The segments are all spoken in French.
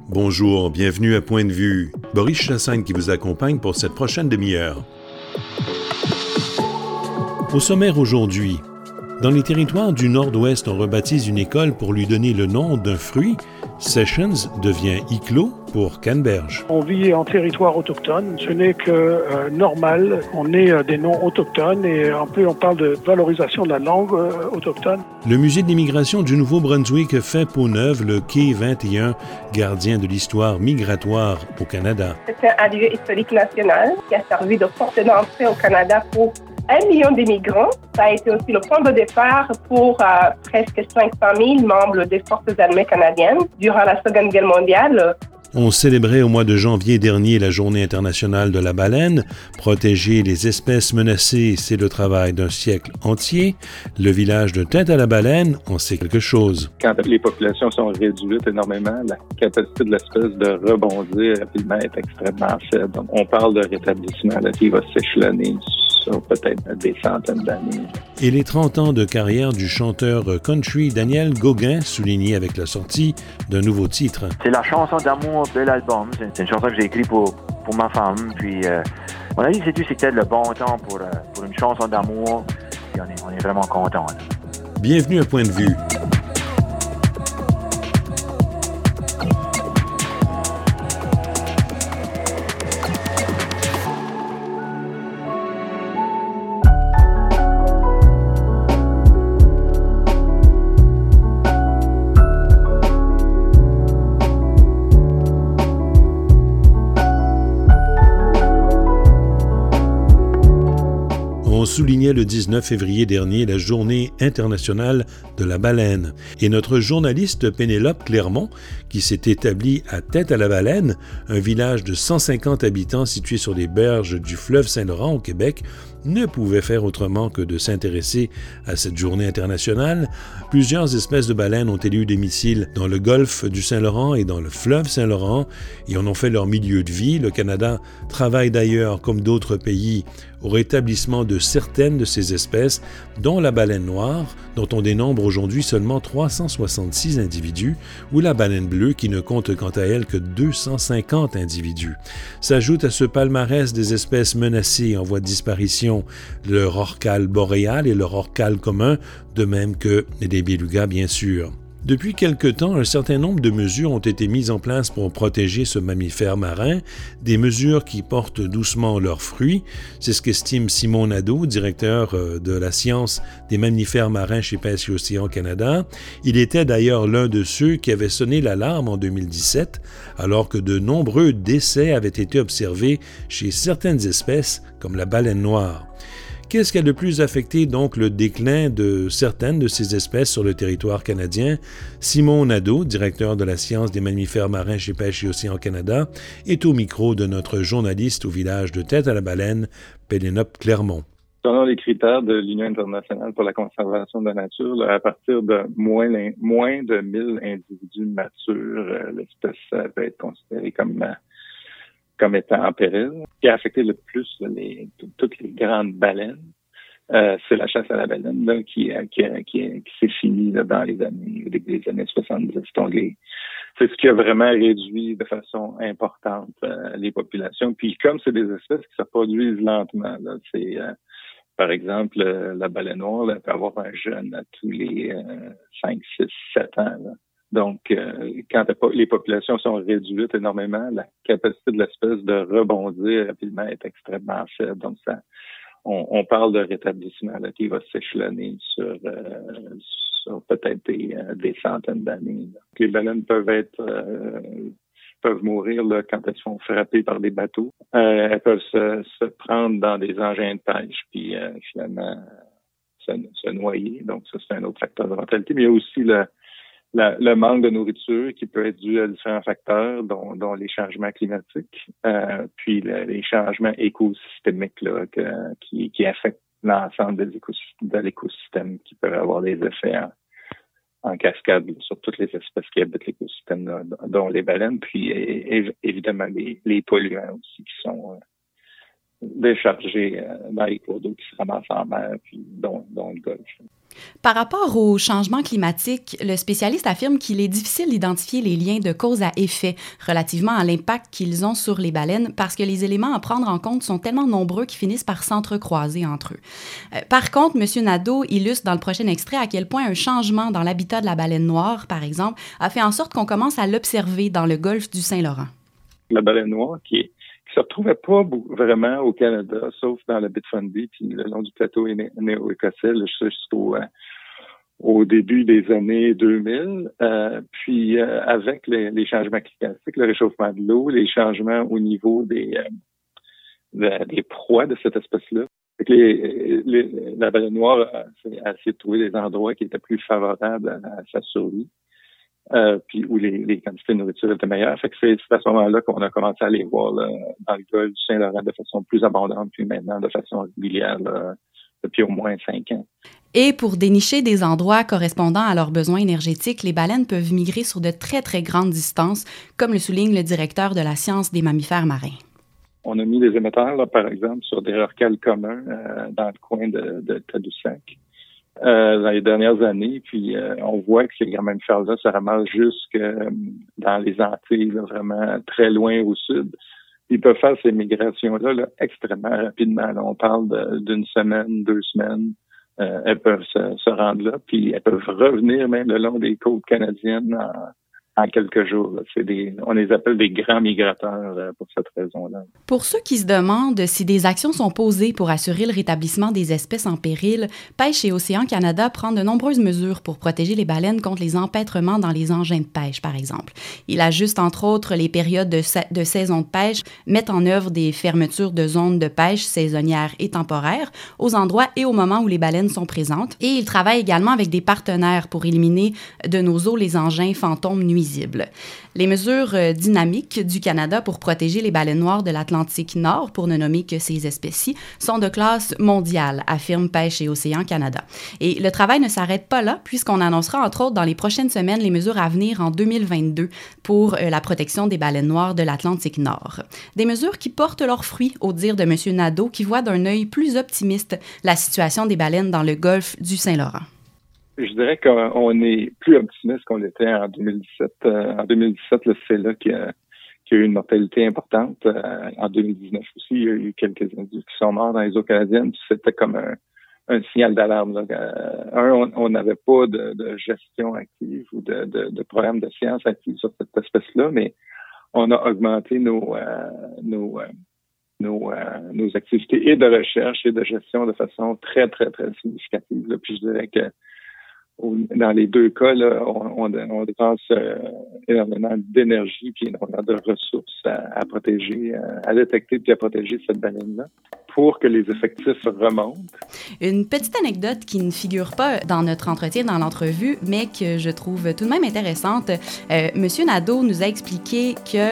Bonjour, bienvenue à Point de vue. Boris Chassagne qui vous accompagne pour cette prochaine demi-heure. Au sommaire aujourd'hui, dans les territoires du Nord-Ouest, on rebaptise une école pour lui donner le nom d'un fruit. Sessions devient Iclo pour Canneberge. On vit en territoire autochtone. Ce n'est que normal. On ait des noms autochtones et on parle de valorisation de la langue autochtone. Le musée de l'immigration du Nouveau-Brunswick fait peau neuve le quai 21, gardien de l'histoire migratoire au Canada. C'est un lieu historique national qui a servi de porte d'entrée au Canada pour 1 million d'immigrants. Ça a été aussi le point de départ pour presque 500 000 membres des Forces armées canadiennes durant la Seconde Guerre mondiale. On célébrait au mois de janvier dernier la Journée internationale de la baleine. Protéger les espèces menacées, c'est le travail d'un siècle entier. Le village de Tête-à-la-Baleine en sait quelque chose. Quand les populations sont réduites énormément, la capacité de l'espèce de rebondir rapidement est extrêmement faible. Donc, on parle de rétablissement là, qui va s'échelonner sur peut-être des centaines d'années. Et les 30 ans de carrière du chanteur country Daniel Gauguin, souligné avec la sortie d'un nouveau titre. C'est la chanson d'amour de l'album. C'est une chanson que j'ai écrite pour ma femme. Puis, on a dit c'est peut-être le bon temps pour une chanson d'amour. Puis on est vraiment contents. Bienvenue à Point de vue. On soulignait le 19 février dernier la Journée internationale de la baleine. Et notre journaliste Pénélope Clermont, qui s'est établie à Tête-à-la-Baleine, un village de 150 habitants situé sur les berges du fleuve Saint-Laurent au Québec, ne pouvait faire autrement que de s'intéresser à cette journée internationale. Plusieurs espèces de baleines ont élu domicile dans le golfe du Saint-Laurent et dans le fleuve Saint-Laurent et en ont fait leur milieu de vie. Le Canada travaille d'ailleurs, comme d'autres pays, au rétablissement de certaines de ces espèces, dont la baleine noire, dont on dénombre aujourd'hui seulement 366 individus, ou la baleine bleue, qui ne compte quant à elle que 250 individus. S'ajoute à ce palmarès des espèces menacées en voie de disparition le rorqual boréal et le rorqual commun, de même que les bélugas, bien sûr. Depuis quelque temps, un certain nombre de mesures ont été mises en place pour protéger ce mammifère marin, des mesures qui portent doucement leurs fruits. C'est ce qu'estime Simon Nadeau, directeur de la science des mammifères marins chez Pêche et Océan Canada. Il était d'ailleurs l'un de ceux qui avaient sonné l'alarme en 2017, alors que de nombreux décès avaient été observés chez certaines espèces, comme la baleine noire. Qu'est-ce qui a le plus affecté donc le déclin de certaines de ces espèces sur le territoire canadien? Simon Nadeau, directeur de la science des mammifères marins chez Pêche et Océan Canada, est au micro de notre journaliste au village de Tête-à-la-Baleine, Pénélope Clermont. Selon les critères de l'Union internationale pour la conservation de la nature, là, à partir de moins de 1000 individus matures, l'espèce peut être considérée comme étant en péril. Ce qui a affecté le plus toutes les grandes baleines, c'est la chasse à la baleine là, qui s'est finie là, dans les années 70. Donc c'est ce qui a vraiment réduit de façon importante les populations. Puis comme c'est des espèces qui se reproduisent lentement, là, c'est par exemple la baleine noire là, peut avoir un jeune à tous les 5, 6, 7 ans. Là. Donc, quand les populations sont réduites énormément, la capacité de l'espèce de rebondir rapidement est extrêmement faible. Donc, on parle de rétablissement là, qui va s'échelonner sur peut-être des centaines d'années. Là. Les baleines peuvent mourir là, quand elles sont frappées par des bateaux. Elles peuvent se prendre dans des engins de pêche, puis finalement se noyer. Donc, ça, c'est un autre facteur de mortalité. Mais il y a aussi le manque de nourriture qui peut être dû à différents facteurs, dont les changements climatiques, puis les changements écosystémiques là, qui affectent l'ensemble de l'écosystème, qui peuvent avoir des effets en cascade sur toutes les espèces qui habitent l'écosystème, là, dont les baleines, puis évidemment les polluants aussi qui sont déchargés dans les cours d'eau qui se ramassent en mer, puis dont le golfe. Par rapport au changement climatique, le spécialiste affirme qu'il est difficile d'identifier les liens de cause à effet relativement à l'impact qu'ils ont sur les baleines parce que les éléments à prendre en compte sont tellement nombreux qu'ils finissent par s'entrecroiser entre eux. Par contre, M. Nadeau illustre dans le prochain extrait à quel point un changement dans l'habitat de la baleine noire, par exemple, a fait en sorte qu'on commence à l'observer dans le golfe du Saint-Laurent. La baleine noire qui se retrouvait pas vraiment au Canada, sauf dans la baie de Fundy, puis le long du plateau néo-écossais, au début des années 2000. Puis avec les changements climatiques, le réchauffement de l'eau, les changements au niveau des proies de cette espèce-là, la baleine noire a essayé de trouver des endroits qui étaient plus favorables à sa survie. Puis où les quantités de nourriture étaient meilleures. Fait que c'est à ce moment-là qu'on a commencé à les voir là, dans le golfe du Saint-Laurent de façon plus abondante, puis maintenant de façon régulière là, depuis au moins 5 ans. Et pour dénicher des endroits correspondant à leurs besoins énergétiques, les baleines peuvent migrer sur de très, très grandes distances, comme le souligne le directeur de la science des mammifères marins. On a mis des émetteurs, là, par exemple, sur des rorquals communs dans le coin de Tadoussac. Dans les dernières années, puis on voit que ces mammifères-là se ramassent jusque dans les Antilles, là, vraiment très loin au sud. Ils peuvent faire ces migrations-là là, extrêmement rapidement. Là, on parle d'une semaine, 2 semaines. Elles peuvent se rendre là, puis elles peuvent revenir même le long des côtes canadiennes en quelques jours. Là. On les appelle des grands migrateurs pour cette raison-là. Pour ceux qui se demandent si des actions sont posées pour assurer le rétablissement des espèces en péril, Pêche et Océans Canada prend de nombreuses mesures pour protéger les baleines contre les empêtrements dans les engins de pêche, par exemple. Il ajuste entre autres les périodes de saison de pêche, met en œuvre des fermetures de zones de pêche saisonnières et temporaires aux endroits et au moment où les baleines sont présentes. Et il travaille également avec des partenaires pour éliminer de nos eaux les engins fantômes nuisibles. Les mesures dynamiques du Canada pour protéger les baleines noires de l'Atlantique Nord, pour ne nommer que ces espèces-ci, sont de classe mondiale, affirme Pêche et Océans Canada. Et le travail ne s'arrête pas là, puisqu'on annoncera entre autres dans les prochaines semaines les mesures à venir en 2022 pour la protection des baleines noires de l'Atlantique Nord. Des mesures qui portent leurs fruits, au dire de M. Nadeau, qui voit d'un œil plus optimiste la situation des baleines dans le golfe du Saint-Laurent. Je dirais qu'on est plus optimiste qu'on l'était en 2017. En 2017, c'est là qu'il y a eu une mortalité importante. En 2019 aussi, il y a eu quelques individus qui sont morts dans les eaux canadiennes. C'était comme un signal d'alarme. Là. On n'avait pas de gestion active ou de programme de science active sur cette espèce-là, mais on a augmenté nos activités et de recherche et de gestion de façon très, très, très significative. Là. Puis je dirais que dans les deux cas, là, on dépense énormément d'énergie puis énormément de ressources à protéger, à détecter puis à protéger cette baleine-là pour que les effectifs remontent. Une petite anecdote qui ne figure pas dans notre entretien, dans l'entrevue, mais que je trouve tout de même intéressante. Monsieur Nadeau nous a expliqué que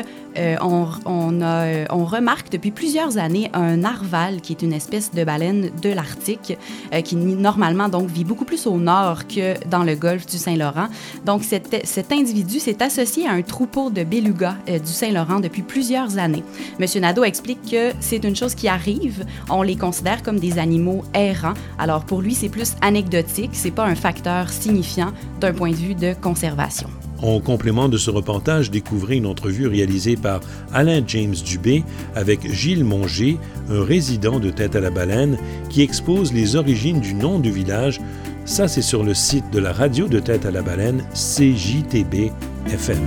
on remarque depuis plusieurs années un narval, qui est une espèce de baleine de l'Arctique, qui normalement donc vit beaucoup plus au nord que dans le golfe du Saint-Laurent. Donc cet individu s'est associé à un troupeau de belugas du Saint-Laurent depuis plusieurs années. Monsieur Nadeau explique que c'est une chose qui arrive. On les considère comme des animaux errants. Alors pour lui, c'est plus anecdotique, c'est pas un facteur signifiant d'un point de vue de conservation. En complément de ce reportage, découvrez une entrevue réalisée par Alain James Dubé avec Gilles Monger, un résident de Tête à la Baleine, qui expose les origines du nom du village. Ça, c'est sur le site de la radio de Tête à la Baleine, CJTB-FM.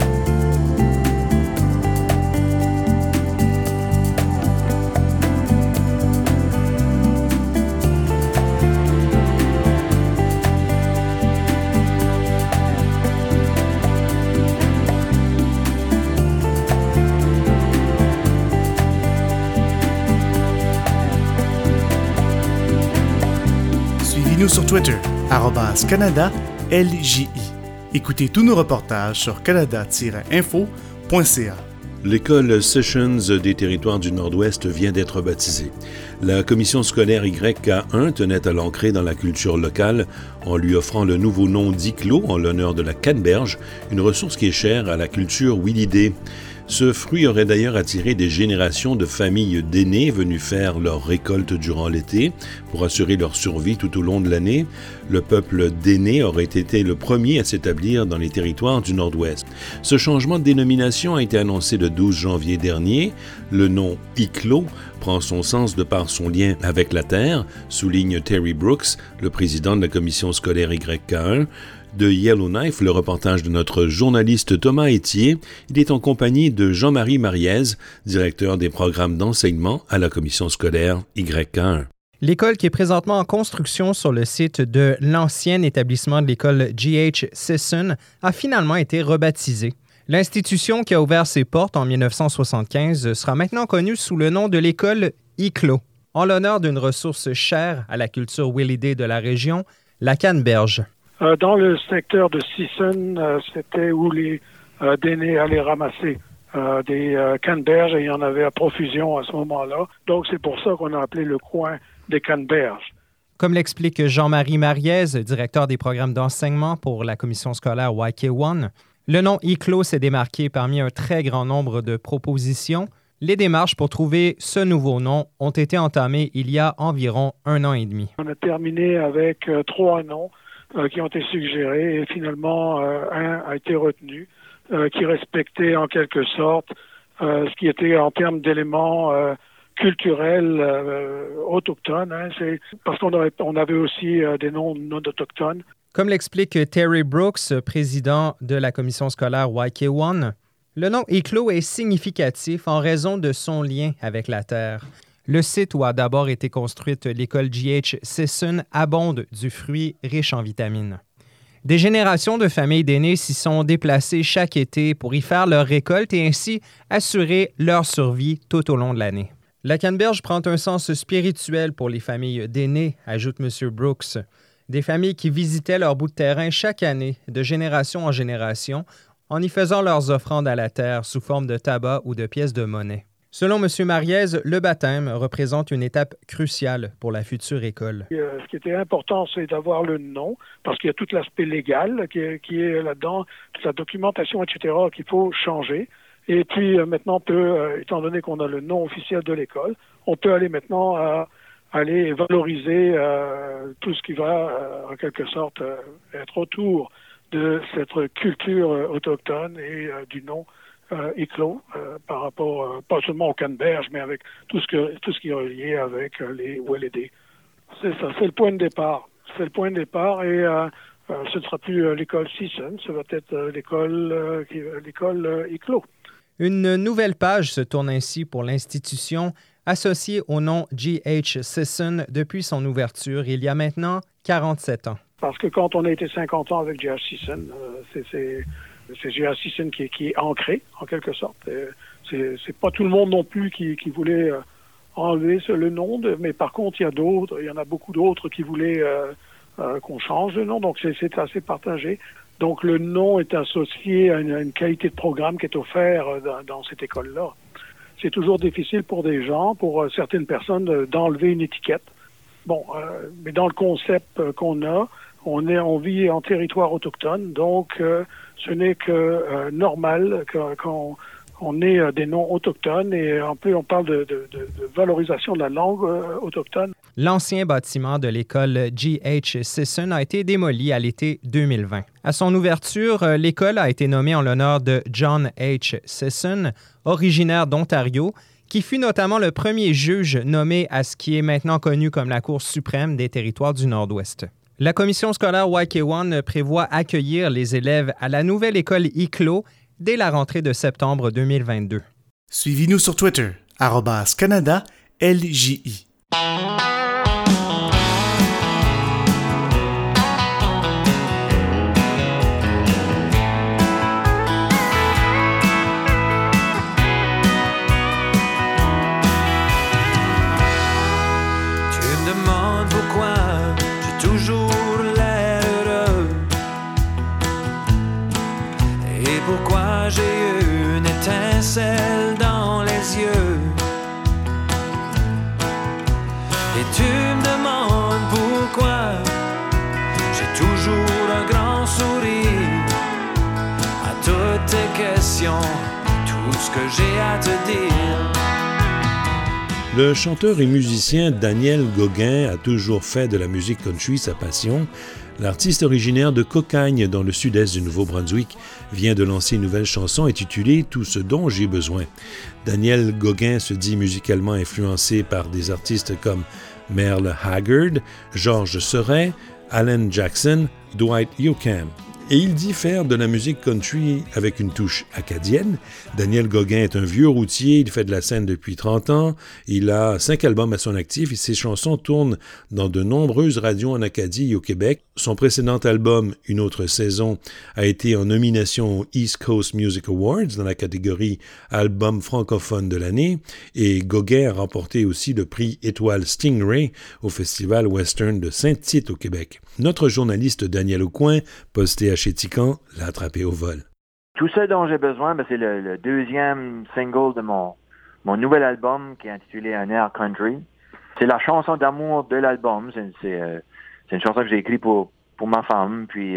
Suivez-nous sur Twitter, @CanadaLJI. Écoutez tous nos reportages sur canada-info.ca. L'école Sessions des Territoires du Nord-Ouest vient d'être baptisée. La commission scolaire YK1 tenait à l'ancrer dans la culture locale en lui offrant le nouveau nom d'Iclo en l'honneur de la canneberge, une ressource qui est chère à la culture Willidé. Ce fruit aurait d'ailleurs attiré des générations de familles d'aînés venus faire leur récolte durant l'été pour assurer leur survie tout au long de l'année. Le peuple d'aînés aurait été le premier à s'établir dans les territoires du Nord-Ouest. Ce changement de dénomination a été annoncé le 12 janvier dernier. Le nom Iclo prend son sens de par son lien avec la terre, souligne Terry Brooks, le président de la commission scolaire YK1. De Yellowknife, le reportage de notre journaliste Thomas Etier. Il est en compagnie de Jean-Marie Mariez, directeur des programmes d'enseignement à la commission scolaire YK1. L'école qui est présentement en construction sur le site de l'ancien établissement de l'école G.H. Sisson a finalement été rebaptisée. L'institution qui a ouvert ses portes en 1975 sera maintenant connue sous le nom de l'école Iclo, en l'honneur d'une ressource chère à la culture Willidé de la région, la canneberge. Dans le secteur de Sisson, c'était où les d'aînés allaient ramasser des canneberges et il y en avait à profusion à ce moment-là. Donc, c'est pour ça qu'on a appelé le coin des canneberges. Comme l'explique Jean-Marie Mariez, directeur des programmes d'enseignement pour la commission scolaire YK1, le nom Iclo s'est démarqué parmi un très grand nombre de propositions. Les démarches pour trouver ce nouveau nom ont été entamées il y a environ 1 an et demi. On a terminé avec 3 noms qui ont été suggérés et finalement un a été retenu qui respectait en quelque sorte ce qui était en termes d'éléments culturels autochtones. C'est parce qu'on avait aussi des noms non autochtones. Comme l'explique Terry Brooks, président de la commission scolaire YK1, le nom Iclo est significatif en raison de son lien avec la terre. Le site où a d'abord été construite l'école G.H. Sisson abonde du fruit riche en vitamines. Des générations de familles d'aînés s'y sont déplacées chaque été pour y faire leur récolte et ainsi assurer leur survie tout au long de l'année. La canneberge prend un sens spirituel pour les familles d'aînés, ajoute M. Brooks. Des familles qui visitaient leur bout de terrain chaque année, de génération en génération, en y faisant leurs offrandes à la terre sous forme de tabac ou de pièces de monnaie. Selon M. Mariez, le baptême représente une étape cruciale pour la future école. Ce qui était important, c'est d'avoir le nom, parce qu'il y a tout l'aspect légal qui est là-dedans, toute la documentation, etc., qu'il faut changer. Et puis maintenant, étant donné qu'on a le nom officiel de l'école, on peut aller maintenant aller valoriser tout ce qui va, en quelque sorte, être autour de cette culture autochtone et du nom Iclo, par rapport pas seulement aux canneberges, mais avec tout ce qui est relié avec les Willidé. C'est ça, c'est le point de départ. C'est le point de départ et ce ne sera plus l'école Sisson, ça va être l'école Iclo. Une nouvelle page se tourne ainsi pour l'institution associée au nom G.H. Sisson depuis son ouverture il y a maintenant 47 ans. Parce que quand on a été 50 ans avec G.H. Sisson, c'est G.H. Sisson qui est ancré, en quelque sorte. C'est pas tout le monde non plus qui voulait enlever le nom, mais par contre, il y en a beaucoup d'autres qui voulaient qu'on change le nom, donc c'est assez partagé. Donc le nom est associé à une qualité de programme qui est offert dans cette école-là. C'est toujours difficile pour des gens, pour certaines personnes, d'enlever une étiquette. Bon, mais dans le concept qu'on a, on vit en territoire autochtone, donc ce n'est que normal qu'on ait des noms autochtones et on parle de valorisation de la langue autochtone. L'ancien bâtiment de l'école G.H. Sisson a été démoli à l'été 2020. À son ouverture, l'école a été nommée en l'honneur de John H. Sisson, originaire d'Ontario, qui fut notamment le premier juge nommé à ce qui est maintenant connu comme la Cour suprême des territoires du Nord-Ouest. La commission scolaire YK1 prévoit accueillir les élèves à la nouvelle école Iclo dès la rentrée de septembre 2022. Suivez-nous sur Twitter, @CanadaLJI. Dans les yeux et tu me demandes pourquoi j'ai toujours un grand sourire à toutes tes questions, tout tout ce que j'ai à te dire. Le chanteur et musicien Daniel Gauguin a toujours fait de la musique country sa passion. L'artiste originaire de Cocagne, dans le sud-est du Nouveau-Brunswick, vient de lancer une nouvelle chanson intitulée « Tout ce dont j'ai besoin ». Daniel Gauguin se dit musicalement influencé par des artistes comme Merle Haggard, Georges Seurat, Alan Jackson, Dwight Yoakam. Et il dit faire de la musique country avec une touche acadienne. Daniel Gauguin est un vieux routier, il fait de la scène depuis 30 ans, il a 5 albums à son actif et ses chansons tournent dans de nombreuses radios en Acadie et au Québec. Son précédent album, Une autre saison, a été en nomination aux East Coast Music Awards dans la catégorie Album francophone de l'année et Gauguin a remporté aussi le prix Étoile Stingray au Festival Western de Saint-Tite au Québec. Notre journaliste Daniel Aucoin, posté à Chéticamp, l'a attrapé au vol. Tout ce dont j'ai besoin, c'est le deuxième single de mon nouvel album qui est intitulé Un air country. C'est la chanson d'amour de l'album. C'est une chanson que j'ai écrite pour ma femme. Puis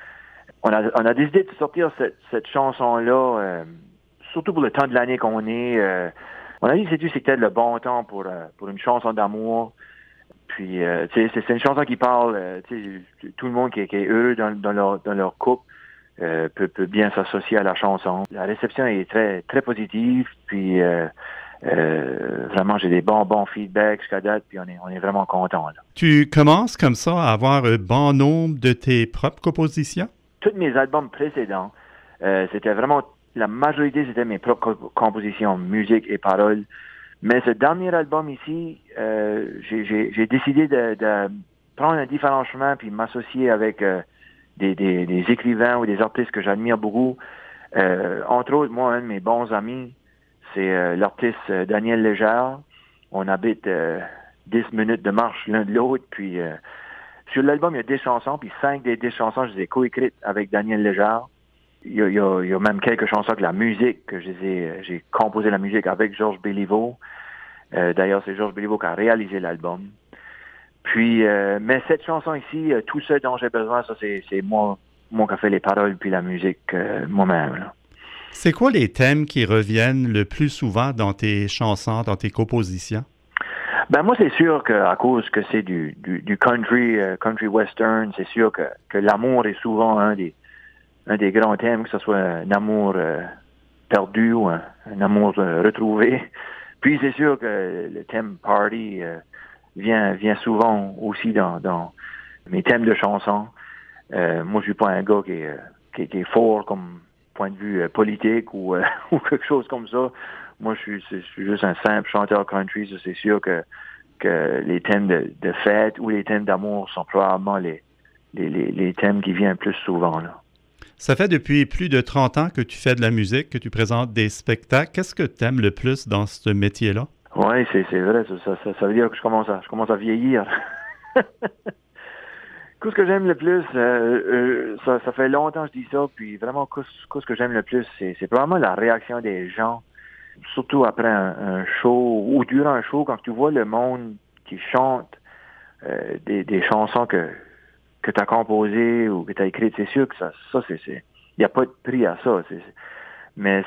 on a décidé de sortir cette chanson-là, surtout pour le temps de l'année qu'on est. On a dit que c'était le bon temps pour une chanson d'amour. Puis c'est une chanson qui parle, tout le monde qui est heureux dans leur couple peut bien s'associer à la chanson. La réception est très très positive. Puis vraiment, j'ai des bons feedbacks jusqu'à date, puis on est vraiment contents. Tu commences comme ça à avoir un bon nombre de tes propres compositions? Tous mes albums précédents, c'était vraiment, la majorité, c'était mes propres compositions, musique et paroles. Mais ce dernier album ici, j'ai décidé de prendre un différent chemin puis m'associer avec des écrivains ou des artistes que j'admire beaucoup. Entre autres, moi, un de mes bons amis, c'est l'artiste Daniel Légère. On habite 10 minutes de marche l'un de l'autre. Puis sur l'album, il y a 10 chansons, puis 5 des 10 chansons, je les ai coécrites avec Daniel Légère. Il y a même quelques chansons avec la musique, que j'ai composé la musique avec Georges Béliveau. D'ailleurs, c'est Georges Béliveau qui a réalisé l'album. Puis, mais cette chanson ici, Tout ce dont j'ai besoin, ça c'est moi qui a fait les paroles puis la musique moi-même. Là. C'est quoi les thèmes qui reviennent le plus souvent dans tes chansons, dans tes compositions? Ben moi, c'est sûr qu'à cause que c'est du country western, c'est sûr que l'amour est souvent un des grands thèmes, que ce soit un amour perdu ou un amour retrouvé. Puis c'est sûr que le thème party vient souvent aussi dans mes thèmes de chansons. Moi, je suis pas un gars qui est fort comme point de vue politique ou quelque chose comme ça. Moi, je suis juste un simple chanteur country. Ça, c'est sûr que les thèmes de fête ou les thèmes d'amour sont probablement les thèmes qui viennent plus souvent, là. Ça fait depuis plus de 30 ans que tu fais de la musique, que tu présentes des spectacles. Qu'est-ce que tu aimes le plus dans ce métier-là? Oui, c'est vrai. Ça veut dire que je commence à vieillir. Qu'est-ce que j'aime le plus? Ça fait longtemps que je dis ça, puis vraiment, qu'est-ce que j'aime le plus, c'est probablement la réaction des gens, surtout après un show ou durant un show, quand tu vois le monde qui chante des chansons que tu as composées ou que tu as écrites, c'est sûr que ça c'est il n'y a pas de prix à ça. Mais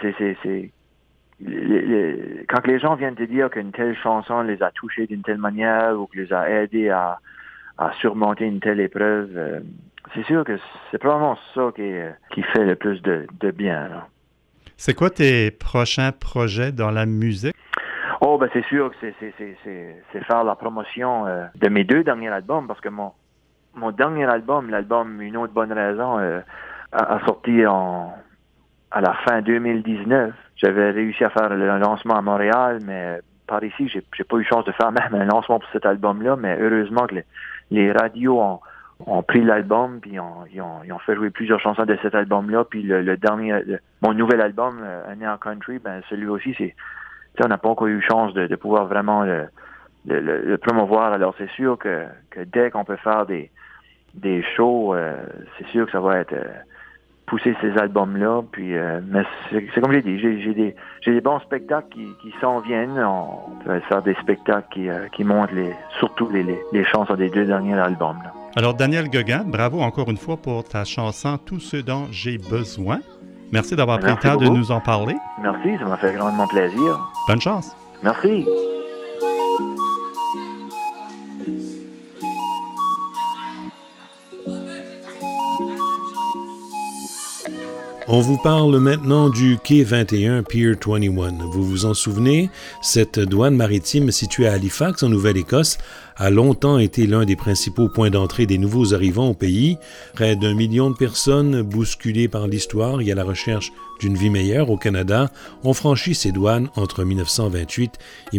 quand les gens viennent te dire qu'une telle chanson les a touchés d'une telle manière ou que les a aidés à surmonter une telle épreuve, c'est sûr que c'est probablement ça qui fait le plus de bien, là. C'est quoi tes prochains projets dans la musique? Oh, ben c'est sûr que c'est faire la promotion de mes 2 derniers albums, parce que mon dernier album, l'album Une autre bonne raison, a sorti à la fin 2019. J'avais réussi à faire le lancement à Montréal, mais par ici, j'ai pas eu chance de faire même un lancement pour cet album-là, mais heureusement que les radios ont pris l'album, puis ils ont fait jouer plusieurs chansons de cet album-là, puis le dernier, mon nouvel album, Un air country, ben celui aussi, on n'a pas encore eu chance de pouvoir vraiment le promouvoir. Alors c'est sûr que dès qu'on peut faire des shows, c'est sûr que ça va être pousser ces albums-là. Puis, mais c'est comme j'ai dit, j'ai des bons spectacles qui s'en viennent. On peut faire des spectacles qui montrent surtout les chansons des 2 derniers albums, là. Alors, Daniel Gauguin, bravo encore une fois pour ta chanson « Tout ce dont j'ai besoin ». Merci d'avoir pris le temps de nous en parler. Merci, ça m'a fait grandement plaisir. Bonne chance. Merci. On vous parle maintenant du quai 21 Pier 21. Vous vous en souvenez, cette douane maritime située à Halifax, en Nouvelle-Écosse, a longtemps été l'un des principaux points d'entrée des nouveaux arrivants au pays. Près d'1 million de personnes bousculées par l'histoire et à la recherche d'une vie meilleure au Canada ont franchi ces douanes entre 1928 et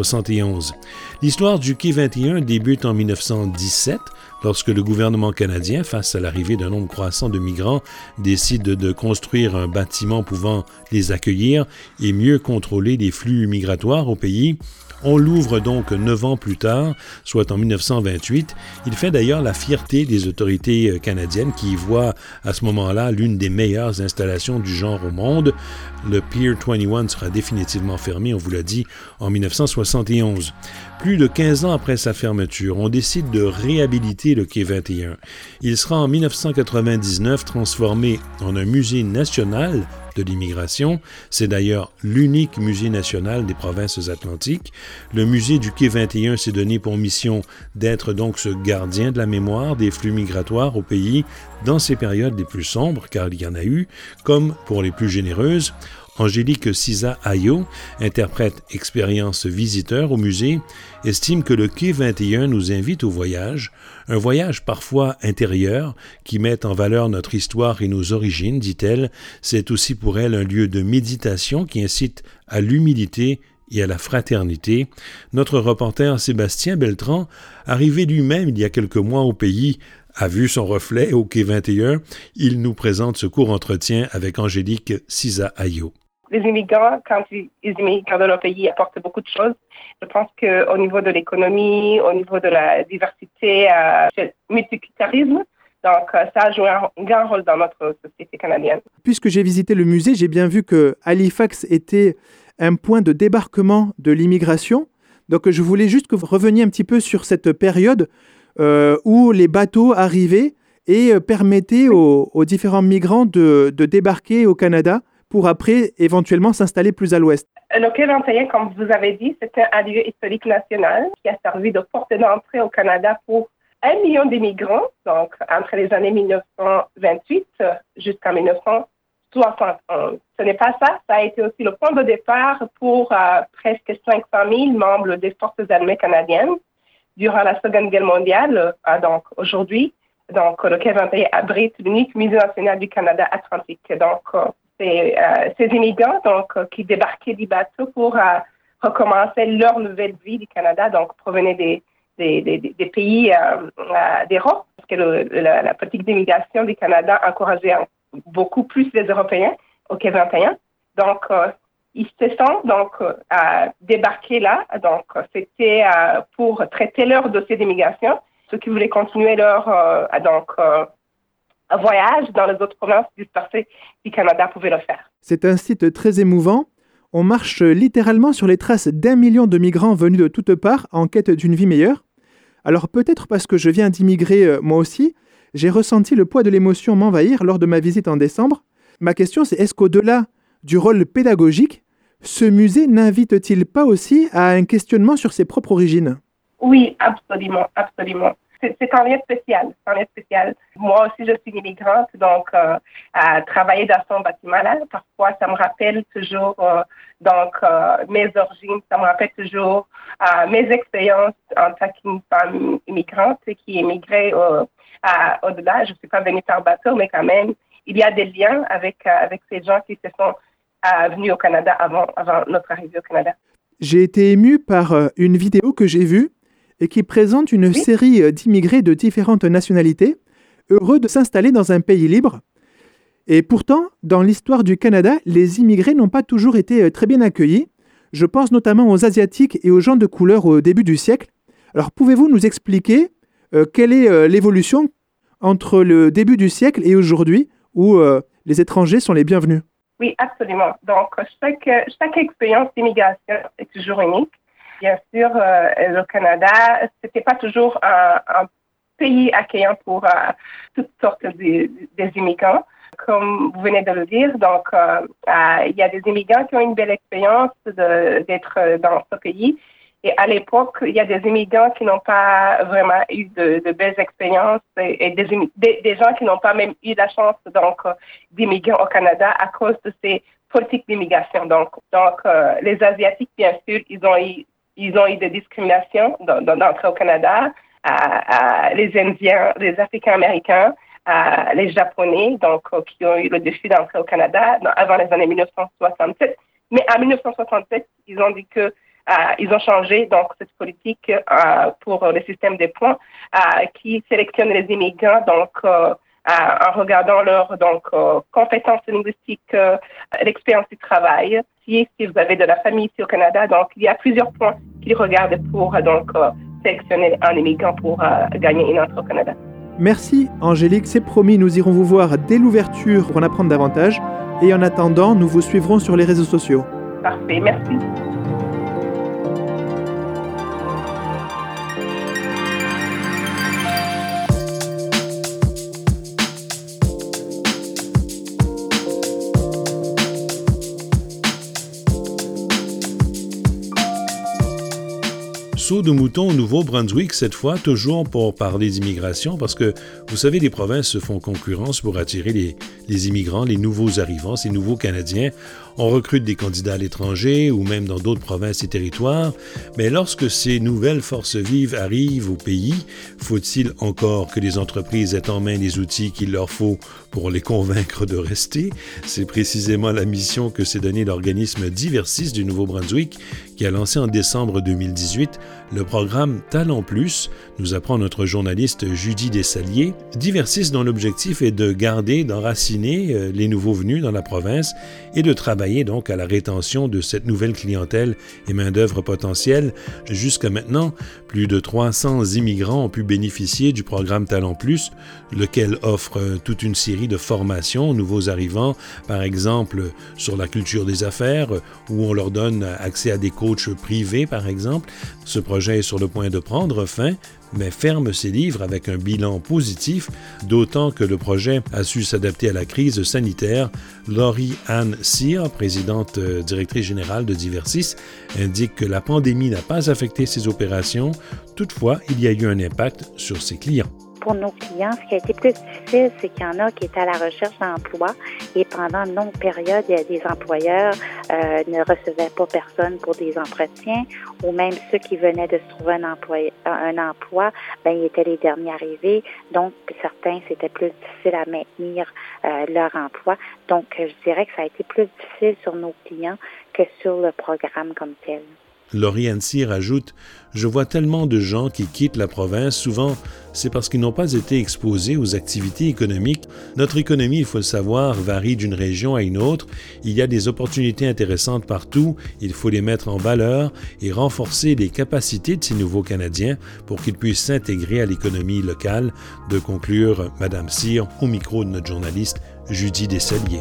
1971. L'histoire du quai 21 débute en 1917, lorsque le gouvernement canadien, face à l'arrivée d'un nombre croissant de migrants, décide de construire un bâtiment pouvant les accueillir et mieux contrôler les flux migratoires au pays. On l'ouvre donc 9 ans plus tard, soit en 1928. Il fait d'ailleurs la fierté des autorités canadiennes qui y voient à ce moment-là l'une des meilleures installations du genre au monde. Le Pier 21 sera définitivement fermé, on vous l'a dit, en 1971. Plus de 15 ans après sa fermeture, on décide de réhabiliter le quai 21. Il sera en 1999 transformé en un musée national de l'immigration. C'est d'ailleurs l'unique musée national des provinces atlantiques. Le musée du quai 21 s'est donné pour mission d'être donc ce gardien de la mémoire des flux migratoires au pays dans ces périodes les plus sombres, car il y en a eu, comme pour les plus généreuses. Angélique Siza-Ayo, interprète expérience visiteur au musée, estime que le quai 21 nous invite au voyage, un voyage parfois intérieur qui met en valeur notre histoire et nos origines, dit-elle. C'est aussi pour elle un lieu de méditation qui incite à l'humilité et à la fraternité. Notre reporter Sébastien Beltran, arrivé lui-même il y a quelques mois au pays, a vu son reflet au quai 21. Il nous présente ce court entretien avec Angélique Siza-Ayo. Les immigrants, quand ils immigrent dans nos pays, apportent beaucoup de choses. Je pense qu'au niveau de l'économie, au niveau de la diversité, le multiculturalisme, donc ça joue un grand rôle dans notre société canadienne. Puisque j'ai visité le musée, j'ai bien vu que Halifax était un point de débarquement de l'immigration. Donc je voulais juste que vous reveniez un petit peu sur cette période où les bateaux arrivaient et permettaient aux différents migrants de débarquer au Canada pour après éventuellement s'installer plus à l'ouest. Le quai 21, comme vous avez dit, c'est un lieu historique national qui a servi de porte d'entrée au Canada pour 1 million d'immigrants, donc entre les années 1928 jusqu'en 1971. Ce n'est pas ça, ça a été aussi le point de départ pour presque 500 000 membres des forces armées canadiennes durant la Seconde Guerre mondiale. Donc aujourd'hui, donc le quai 21 abrite l'unique musée national du Canada atlantique. Donc ces immigrants qui débarquaient du bateau pour recommencer leur nouvelle vie du Canada, donc provenaient des pays d'Europe, parce que la politique d'immigration du Canada encourageait beaucoup plus les Européens au quai 21. Donc, ils se sont débarqués là. Donc, c'était pour traiter leur dossier d'immigration. Ceux qui voulaient continuer leur voyage dans les autres provinces dispersées du Canada pouvaient le faire. C'est un site très émouvant. On marche littéralement sur les traces d'1 million de migrants venus de toutes parts en quête d'une vie meilleure. Alors peut-être parce que je viens d'immigrer moi aussi, j'ai ressenti le poids de l'émotion m'envahir lors de ma visite en décembre. Ma question c'est, est-ce qu'au-delà du rôle pédagogique, ce musée n'invite-t-il pas aussi à un questionnement sur ses propres origines? Oui, absolument, absolument. C'est un lieu spécial, Moi aussi, je suis une immigrante, donc travailler dans son bâtiment-là, parfois, ça me rappelle toujours mes origines, ça me rappelle toujours mes expériences en tant qu'une femme immigrante qui émigrait au-delà. Je ne suis pas venue par bateau, mais quand même, il y a des liens avec ces gens qui se sont venus au Canada avant notre arrivée au Canada. J'ai été ému par une vidéo que j'ai vue et qui présente une série d'immigrés de différentes nationalités, heureux de s'installer dans un pays libre. Et pourtant, dans l'histoire du Canada, les immigrés n'ont pas toujours été très bien accueillis. Je pense notamment aux Asiatiques et aux gens de couleur au début du siècle. Alors, pouvez-vous nous expliquer quelle est l'évolution entre le début du siècle et aujourd'hui, où les étrangers sont les bienvenus? Oui, absolument. Donc, chaque expérience d'immigration est toujours unique. Bien sûr, le Canada, c'était pas toujours un pays accueillant pour toutes sortes des immigrants. Comme vous venez de le dire, donc il y a des immigrants qui ont une belle expérience d'être dans ce pays. Et à l'époque, il y a des immigrants qui n'ont pas vraiment eu de belles expériences et des gens qui n'ont pas même eu la chance d'immigrer au Canada à cause de ces politiques d'immigration. Donc les Asiatiques, bien sûr, ils ont eu des discriminations d'entrée au Canada. Les Indiens, les Africains-Américains, les Japonais, qui ont eu le défi d'entrer au Canada avant les années 1967. Mais en 1967, ils ont dit que ils ont changé cette politique pour le système des points qui sélectionne les immigrants en regardant leurs compétences linguistiques, l'expérience du travail. Si vous avez de la famille ici au Canada, il y a plusieurs points qu'ils regardent pour sélectionner un immigrant pour gagner une entrée au Canada. Merci Angélique, c'est promis, nous irons vous voir dès l'ouverture pour en apprendre davantage. Et en attendant, nous vous suivrons sur les réseaux sociaux. Parfait, merci. Saut de mouton au Nouveau-Brunswick, cette fois, toujours pour parler d'immigration, parce que, vous savez, les provinces se font concurrence pour attirer les immigrants, les nouveaux arrivants, ces nouveaux Canadiens. On recrute des candidats à l'étranger ou même dans d'autres provinces et territoires, mais lorsque ces nouvelles forces vives arrivent au pays, faut-il encore que les entreprises aient en main les outils qu'il leur faut pour les convaincre de rester? C'est précisément la mission que s'est donnée l'organisme Diversis du Nouveau-Brunswick, qui a lancé en décembre 2018 le programme Talent Plus, nous apprend notre journaliste Judy Dessalier. Diversis dont l'objectif est de garder, d'enraciner les nouveaux venus dans la province et de travailler donc à la rétention de cette nouvelle clientèle et main-d'œuvre potentielle. Jusqu'à maintenant, plus de 300 immigrants ont pu bénéficier du programme Talent Plus, lequel offre toute une série de formations aux nouveaux arrivants, par exemple sur la culture des affaires, où on leur donne accès à des coachs privés, par exemple. Ce projet est sur le point de prendre fin, mais ferme ses livres avec un bilan positif, d'autant que le projet a su s'adapter à la crise sanitaire. Laurie-Anne Cyr, présidente directrice générale de Diversis, indique que la pandémie n'a pas affecté ses opérations. Toutefois, il y a eu un impact sur ses clients. Pour nos clients, ce qui a été plus difficile, c'est qu'il y en a qui étaient à la recherche d'emploi et pendant une longue période, il y a des employeurs ne recevaient pas personne pour des entretiens ou même ceux qui venaient de se trouver un emploi, ils étaient les derniers arrivés. Donc, certains, c'était plus difficile à maintenir leur emploi. Donc, je dirais que ça a été plus difficile sur nos clients que sur le programme comme tel. Laurie-Anne Cyr ajoute « Je vois tellement de gens qui quittent la province. Souvent, c'est parce qu'ils n'ont pas été exposés aux activités économiques. Notre économie, il faut le savoir, varie d'une région à une autre. Il y a des opportunités intéressantes partout. Il faut les mettre en valeur et renforcer les capacités de ces nouveaux Canadiens pour qu'ils puissent s'intégrer à l'économie locale », de conclure Mme Cyr au micro de notre journaliste Judy Dessalier.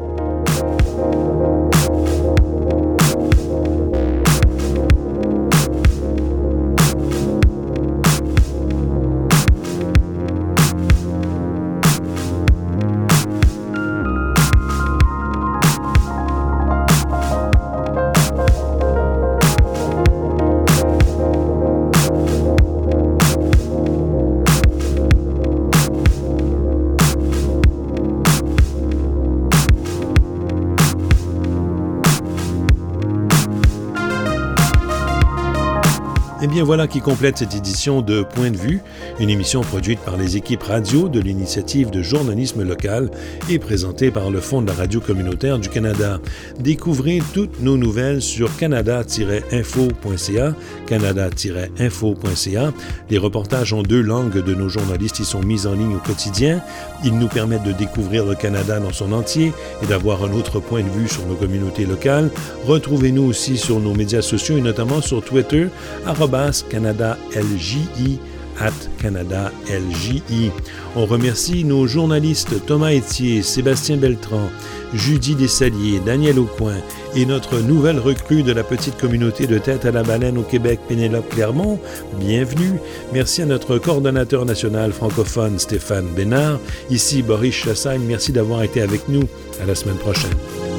Eh bien voilà qui complète cette édition de Point de vue, une émission produite par les équipes radio de l'initiative de journalisme local et présentée par le Fonds de la radio communautaire du Canada. Découvrez toutes nos nouvelles sur canada-info.ca, canada-info.ca. Les reportages en 2 langues de nos journalistes y sont mis en ligne au quotidien. Ils nous permettent de découvrir le Canada dans son entier et d'avoir un autre point de vue sur nos communautés locales. Retrouvez-nous aussi sur nos médias sociaux et notamment sur Twitter, @CanadaLJI, @CanadaLJI. On remercie nos journalistes Thomas Etier, Sébastien Beltran, Judy Dessalier, Daniel Aucoin et notre nouvelle recrue de la petite communauté de Tête à la baleine au Québec, Pénélope Clermont. Bienvenue. Merci à notre coordonnateur national francophone, Stéphane Bénard. Ici Boris Chassagne. Merci d'avoir été avec nous. À la semaine prochaine.